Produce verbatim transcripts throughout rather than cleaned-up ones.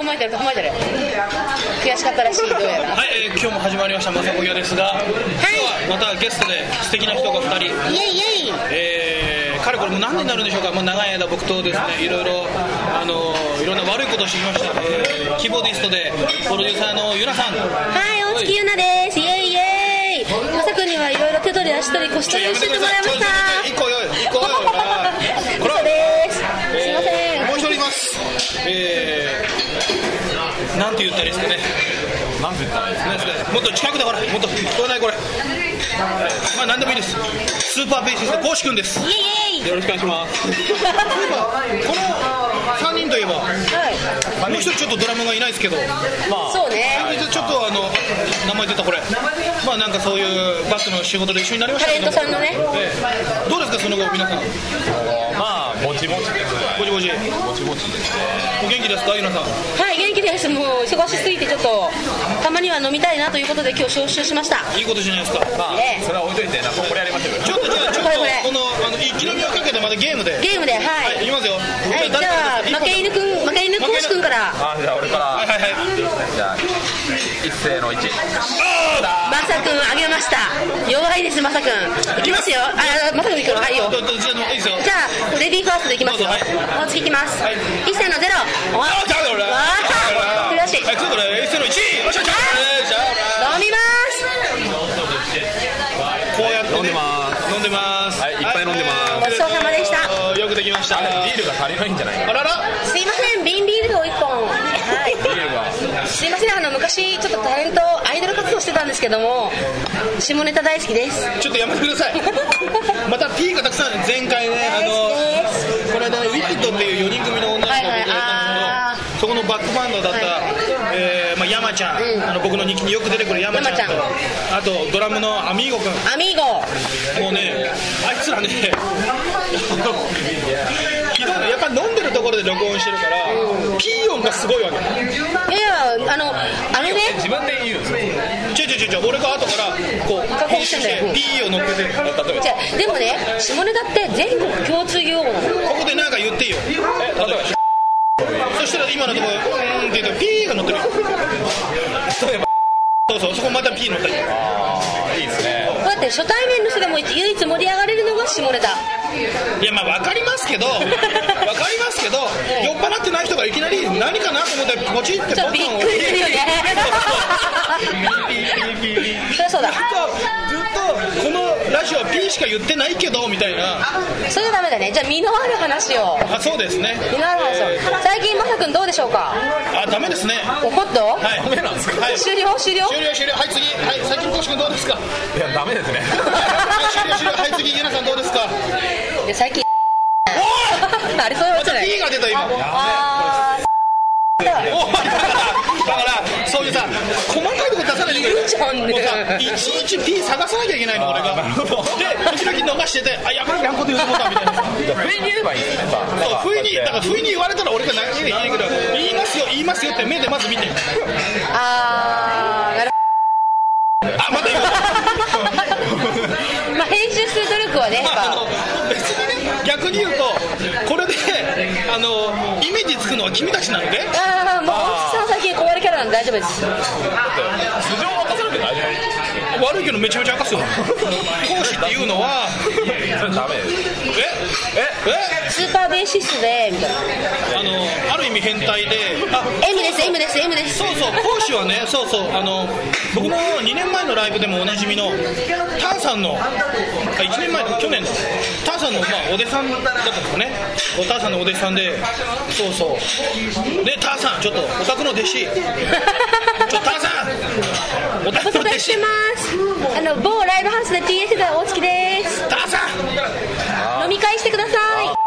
まえてる構えてる悔しかったらしい。どうやらはい、えー、今日も始まりましたまさこぎょですが、はい、今日はまたゲストで素敵な人がふたり、イエイイエイ、えー、かれこれもう何年になるんでしょうか。もう長い間僕とですねいろいろあのいろんな悪いことをしてきました、えー、キーボーディストでプロデューサーのゆなさん。 はい、大月ゆなです。イエイイエイ。まさくんにはいろいろ手取り足取り腰取り教えてもらいました。 一個よ一個よこれです。すいません、 もう一人います。えー、なんて言ったらいいですかね。 なんて言ったらいいですかね。 もっと近くだから、もっと聞こえないこれ。まあ何でもいいです。スーパーベーシストコウシ君です。 イエイイエイ。 よろしくお願いします。 このさんにんといえば、はい、もう一人ちょっとドラムがいないですけど、 まあ、そうね。 ちょっとあの名前出たこれ、まあなんかそういうバックの仕事で一緒になりましたけど、 タレントさんのね、 ええ、どうですかその後皆さん。 まあぼちぼちですね。 ぼちぼちぼちぼちですね。 お元気ですかゆなさん。 はい、元気です。もう忙しすぎてちょっとたまには飲みたいなということで今日招集しました。 いいことじゃないですか。 まあ、ね、それは置いといてなんかこれやりましょうよ。 ちょっとじゃあちょっとこのあの生き延びをかけてまたゲームでゲームで、はい、 はい、いきますよ。 はい、じゃあ負け犬くん負け犬コウシ君から。 あ、じゃあ俺から。はいはいはい。じゃあ一斉の一。 まさくんあげました。弱いですまさくん。いきますよ。あ、まさくんいくの。はいよ。じゃあレディーファーストでいきますよ。もう次いきます。一斉のゼロ。わあ、悔しい。 はい、これ一斉の一。よっしゃ。 飲みます。 こうやって飲んでます。 飲んでます。 はい、いっぱい飲んでます。 ごちそうさまでした。 よくできました。 ビールが足りないんじゃないか。 あらら。 すいません、瓶ビールを一本。はい。 ビールが。 すいません、あの昔ちょっとタレントアイドル活動してたんですけども、下ネタ大好きです。 ちょっとやめてください。また P がたくさん前回ね、あのこれでウィットっていうよにん組の女の子がやったんですけど、はいはい、そこのバックバンドだった、はい、えーまあ、山ちゃん、うん、あの僕の日記によく出てくる山ちゃんと、あとドラムのアミーゴ君。アミーゴもうね、あいつらねひどいね。やっぱ飲んでるところで録音してるから、うん、ピー音がすごいわけ。いやいや、あのあのね、 自分で言うんですよ。 ちょいちょいちょいちょい、俺が後からこう編集してピーを乗っけて、例えばじゃでもね、下ネタって全国共通用語なの。 ここでなんか言っていいよ。え、例えばそしたら今のところうんって言うとピーが乗ってる。例えばそうそう、そこまたピー乗ったり。 ああ、いいですね。 だって初対面の人でも唯一盛り上がれるのが下ネタ。 いや、まあ分かりますけど分かりますけど、酔っ払ってない人がいきなり何かなと思ってポチってボタンを押して、びっくりするよね。 そりゃそうだ。 ずっとこのラジオは P しか言ってないけどみたいな。 それはダメだね。じゃあ身のある話を。 あ、そうですね。 身のある話を。最近まさくんどうでしょうか。 あ、ダメですね。 おほっと。 はい。ダメなんですか。はい。 終了終了終了終了。はい、次。はい、最近コウシ君どうですか。 いや、ダメですね。 はい、終了終了。はい、次ゆなさんどうですか。 で最近あれそういうわけじゃない。 P が出た今。 あおだからそういうさ細かいとこ出さないでくれ。もうさいちいち P 探さなきゃいけないの俺が。で時々逃してて、あ、やばいやんこと言うと思ったみたいな。 不意に言えばいいですね。 そう、不意にだから不意に言われたら俺が何言えないけど、言いますよ言いますよって目でまず見て。 あー、なるほど。 あ、また言う。 まあ編集する努力はね、 まあ、あの別にね、逆に言うとこれであのイメージつくのは君たちなので。 ああ、もう大月さん最近壊れキャラなんで大丈夫です。 素性を明かさなきゃ大丈夫。 悪いけどめちゃめちゃ明かすよ。講師っていうのはそれダメです。 えええスーパーベーシストでみたいな。 あのある意味変態で、あ、 M です M です M です。 そうそう、講師はね、そうそう、あの僕のにねんまえのライブでもおなじみのターさんの、あ、いちねんまえ去年のターさんの、まあ、お弟子さんだったんですかね。おターさんのお弟子さんで、そうそうで、ターさんちょっとお宅の弟子ちょっとターさんお宅の弟子してます。あの某ライブハウスで ティーエス で大月です。 ターさん飲み会してください。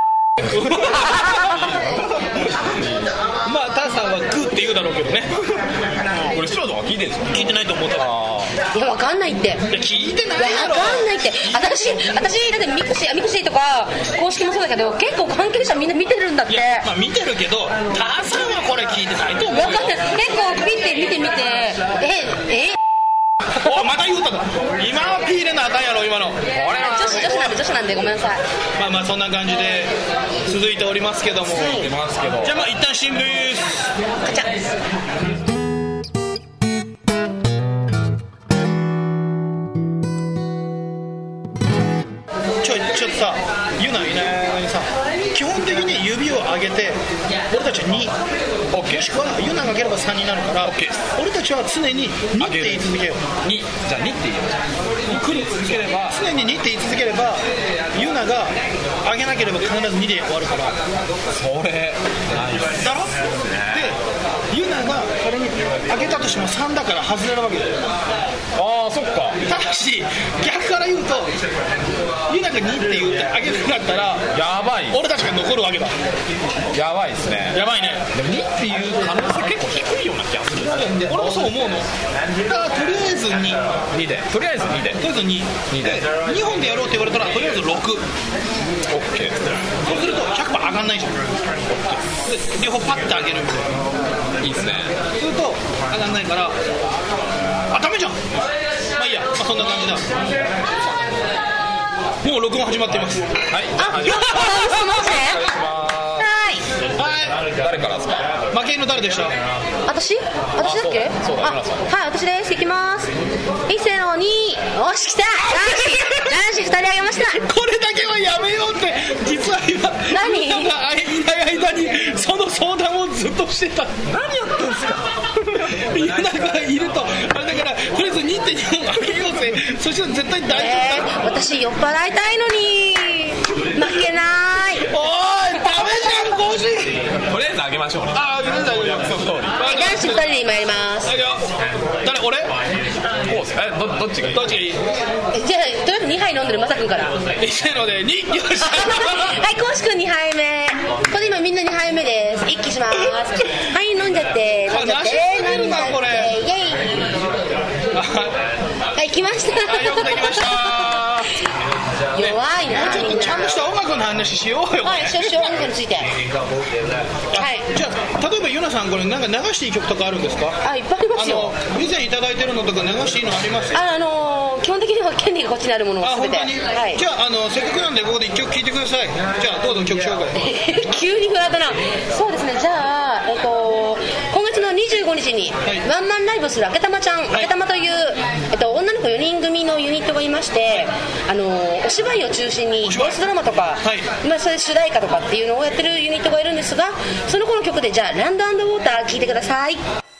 まあターさんはグーって言うだろうけどね。 これ視聴者は聞いてるんですか。 聞いてないと思うから。 いや、わかんないって。いや、 聞いてないだろ。 わかんないって。私私だってミクシーミクシーとか公式もそうだけど、結構関係者みんな見てるんだって。 いや、まあ見てるけどターさんはこれ聞いてないと思うよ。 わかんない。結構見て見て見てええおまた言うたか今はピーレなあかんやろ今の女子女子なんで女子なんでごめんなさい。 まあまあそんな感じで続いておりますけども、はい、じゃあまあ一旦新聞カチャちょちょっとさユナいない間にさ基本的に指を上げて俺たちはに、もしくはユナが上げればさんになるから、俺たちは常ににって言い続けよう。 にじゃあにって言いましょう。来る続ければ常ににって言い続ければユナが上げなければ必ずにで終わるから。 それだろでユナが仮に上げたとしてもさんだから外れるわけだよ。 ああそっか。 ただし逆から言うとユナがにって言って上げなかったらやばい俺たちが残るわけだ。 やばいですね。 やばいね。 でもにっていう可能性結構低いような気がする。 俺もそう思うの。だからとりあえずににでとりあえずにでとりあえずにでにほんでやろうって言われたらとりあえずろく。 OK。 そうすると ひゃくパーセント 上がんないじゃん。で両方パッて上げるみたいな。 いいですね。 すると上がんないからあダメじゃん。まあいいや、まあ、そんな感じだ。もう録音始まっています。はい。 あ、よっすマジで。 はい。 誰からですか。 負け犬誰でした。 私私だっけ。 そうだ。 あ、はい私です。いきます。いっせーのによし来た。男子ふたりあげました。 これだけはやめようって実は今何なんかいない間にその相談をずっとしてた。 何やってんすか。 いやなんかいるとあれだからとりあえず にてんに 本あげようぜ。そしたら絶対大丈夫だ、 えー、私酔っ払いたいのに負けない。 おいダメじゃんごじ。 とりあえずあげましょうね。 ああ、大丈夫。 男子ふたりで今やります。 誰俺？ こうすえどどっちがいい？ どっちがいい？ じゃあとりあえずにはい飲んでるまさくんから。 いっせーのでによし。 はいこうしくんにはいめ。これ今みんなにはいめです。一気します。はい飲んじゃって飲んじゃって飲んじゃってイエイ。はい来ました。 はいよくできました。 弱いな。 ちょっとちゃんとした音楽の話しようよ。 はいしようしよう音楽について。はいじゃあ例えばユナさんこれなんか流していい曲とかあるんですか。 あいっぱいありますよ。 あの以前いただいてるのとか流していいのあります。 ああのー、基本的には権利がこっちにあるものを全て。 あ本当に、 はい、 じゃあ、あのせっかくなんでここで一曲聴いてください。じゃあどうぞ曲紹介。 急にフラットな。そうですね。じゃあえっと今月のにじゅうごにちにワンマンライブするあけたまちゃん、はい、あけたまという、えっと、女の子よにん組のユニットがいまして、あのお芝居を中心にボイスドラマとか、はいまあ、そういう主題歌とかっていうのをやってるユニットがいるんですが、その子の曲でじゃあランド&ウォーター聴いてください。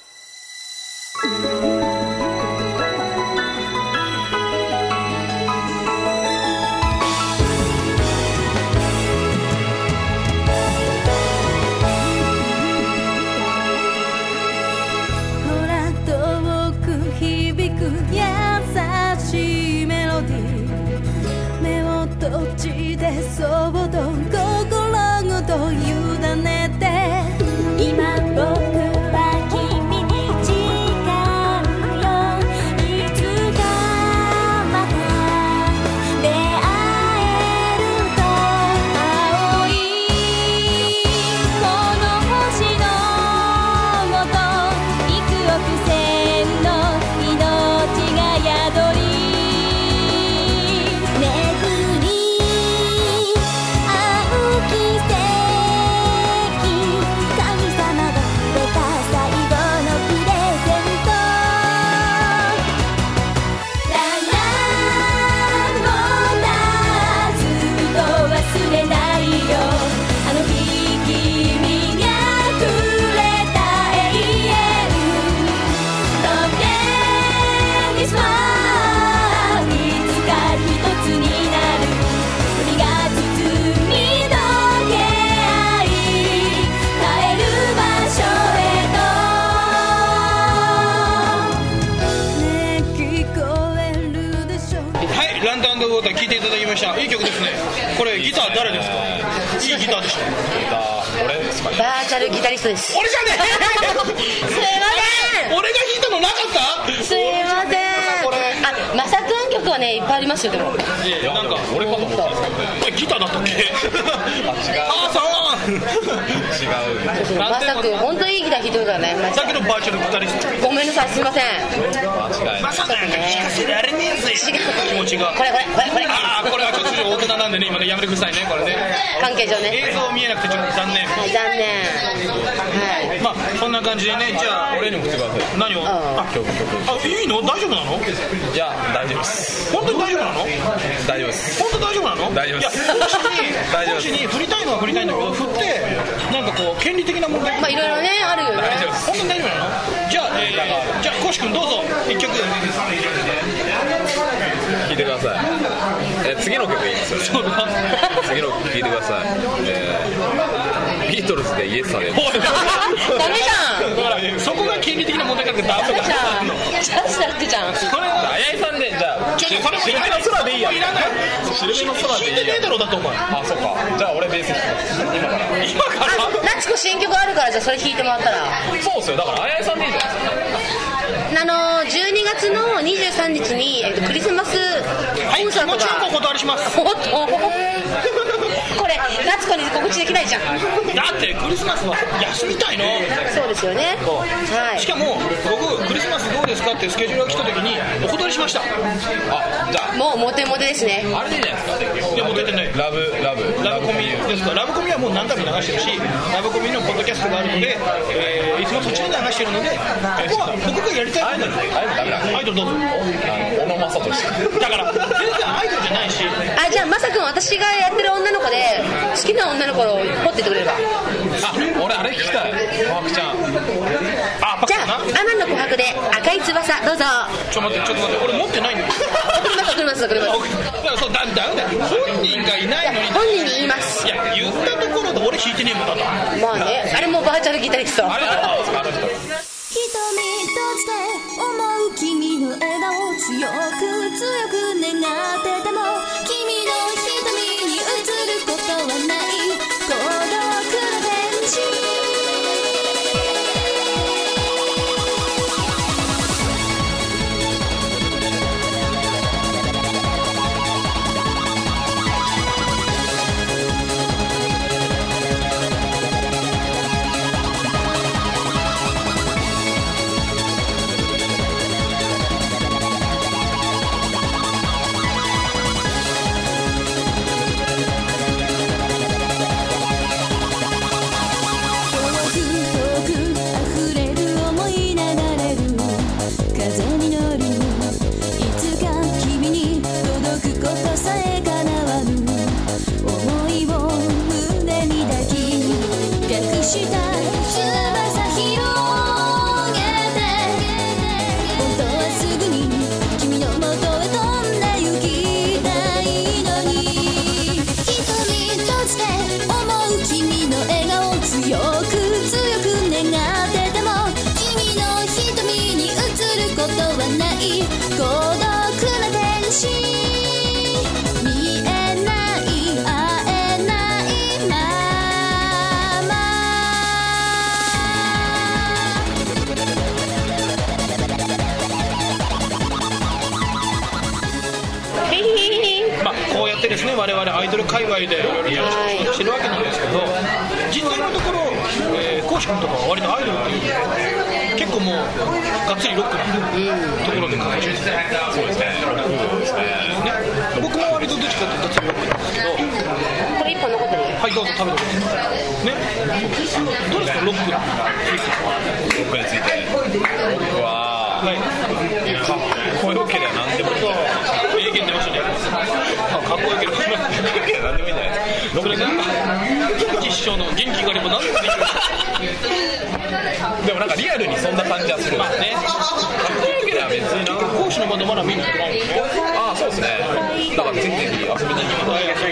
そうと心ごと委ねて今僕は君に誓うよ。いつかまた出会えると青いこの星のもと幾億千の命が宿り聴いていただきました。いい曲ですね。これギター誰ですか。いいギターでしょ。ギター俺ですかね。 バーチャルギタリストです。 俺じゃねえ。 すいません。 俺が弾いたのなかった。すいません。あ、まさくん曲はねいっぱいありますよ。でもいやなんか俺かと思ったんですけど、これギターだったっけ。あ違う。あさん。違う。 まさくん本当にいいギターい人だね。 だけどバーチャルギタリスト。 ごめんなさい、すみません。 間違いまさか聞かせられねえぜ気持ちが。 これこれこれこれ。 ああ、これはちょっと大人なんでね、今ね、やめてくださいね、これね。 関係上ね。 映像見えなくてちょっと残念。 はい、残念。はい。 まあそんな感じでね、じゃあ俺にも送ってください。 何を？ あ曲曲。 あ、いいの？大丈夫なの？ いや大丈夫です。 本当に大丈夫なの？ 大丈夫です。 本当大丈夫なの？ 大丈夫です。 いや、 大丈夫です。 講師に振りたいのは振りたいんだけど、振ってなんかこう権利的な問題。 まあいろいろねあるよね。 大丈夫です。 本当に大丈夫なの？じゃあ、えー、じゃあコウシ君どうぞ一曲。 聞いてください。え次の曲いいですよね。 そうだ。 次の曲聞いてください。えー、ビートルズでイエスさで。 ダメじゃん。 だからそこが権利的な問題からダメだじゃあ、ジャスダックじゃん。 それはあやいさんでじゃあ。 ちょっとそれもシルベの空でいいや。 いらない。 シルベの空でいいや。 弾いてねえだろうだってお前。 あそうか。じゃあ俺ベース弾きます。今から。 今から。 あ、夏子新曲あるからじゃあそれ弾いてもらったら。 そうですよ。だからあやいさんでいいじゃないですか。 あのじゅうにがつのにじゅうさんにちに、えっと、クリスマスはい、 コンサートもちろんが、 お断りします。 おっとこれ夏子に告知できないじゃん。 だってクリスマスは休みたいの。 そうですよね。はい。 しかも僕クリスマスどうですかってスケジュールが来た時にお断りしました。 あじゃあもうモテモテですね。 あれでいいじゃないですか。 いやもう出てない。 ラブラブラブコミですか。ラブコミはもう何回も流してるし、ラブコミのポッドキャストがあるので、えー、いつもそっちで流してるので、ここは僕がやりたいことなんです。 アイドルダメだ。 アイドルどうぞ。 小野正俊。 だから全然アイドルじゃないし。 あ、じゃあまさくん私がやってる女の子で好きな女の子を掘っててくれれば。 あ俺あれ聞きたい。琥珀ちゃん。 あパじゃあアマンの琥珀で赤い翼どうぞ。 ちょっと待ってちょっと待って俺持ってないんだよ。 送ります送ります送ります。 だからそうだだだ本人がいないのに。 本人に言います。 いや言ったところで俺弾いてねえもんだと。 まあね、あれもバーチャルギタリスト。 あれあれどうですかあの人。 瞳閉じて思う君の笑顔強く強く願ってても君の瞳に映ることはない孤独な天使。 ですね、我々アイドル界隈でいろいろしてるわけなんですけど、実際のところ、えー、コウシ君とかは割とアイドルっていう結構もうがっつりロックなところで活動してて、 そうですね、 ね、僕も割とどっちかっていうとがっつりロックなんですけど、 これ一本残ってる。 はい、どうぞ食べてくださいね。どうですかロックについて。 ロックについて僕は、はい、かっこよければ何でもいい。 名言出ましたね。かっこよければ何でもいいんじゃないですか。 それが実証の元気があれば何でもできる。 でもなんかリアルにそんな感じはする、 まあね、 かっこよければ別にな。 講師のバンドまだ見に行ってないんですね。 ああそうですね。だからぜひぜひ遊びに行きます。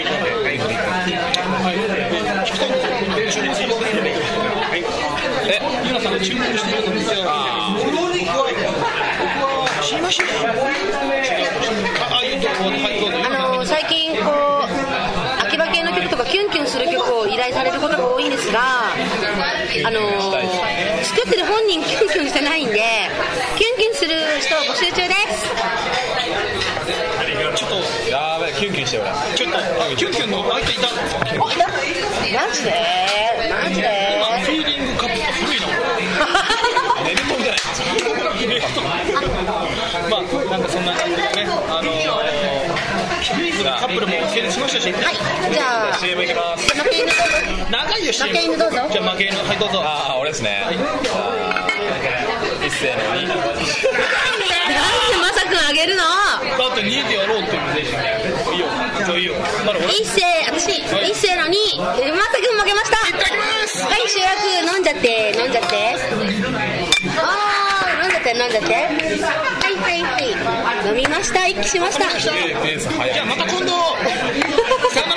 はい、聞きたいんですよ。中日え、ゆなさんが注目してるんですよ。ああ、僕は僕は知りました。ああいうところはいどうぞ。 あの最近こう秋葉系の曲とかキュンキュンする曲を依頼されることが多いんですが、あの作ってる本人キュンキュンしてないんでキュンキュンする人を募集中です。 ちょっとやべえキュンキュンしてよ俺。 ちょっとキュンキュンの相手いた。 あいたマジでマジで今フィーリングカップ古いな。 しよし。 はいじゃあシーエム いきます。 負け犬どうぞ長いよ シーエム。 負け犬どうぞじゃあ負け犬はいどうぞ。 ああ俺ですね。じゃあ一斉のに。 なんでまさくんあげるのだってにでやろうって言うでしょ。いいよ。じゃあいいよ。なら俺。 一斉私、はい、一斉のにまさくん負けました。 いただきます。 はい主役飲んじゃって飲んじゃってあー飲んじゃって飲んじゃってはいはいはい飲みました一気しました。 ペース早い。 じゃあまた今度。